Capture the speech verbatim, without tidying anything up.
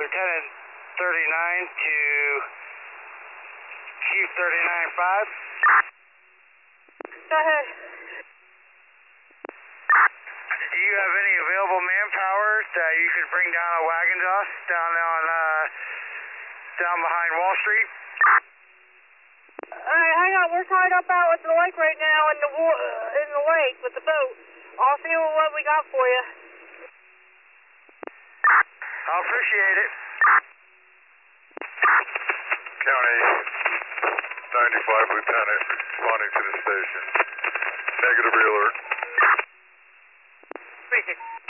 Lieutenant thirty-nine to Chief thirty-nine five. Go ahead. Do you have any available manpower that you could bring down a wagon to us down on uh, down behind Wall Street? Alright, hang on. We're tied up out at the lake right now in the wa- uh, in the lake with the boat. I'll see what we got for you. I appreciate it. County ninety-five Lieutenant responding to the station. Negative alert. Speaking.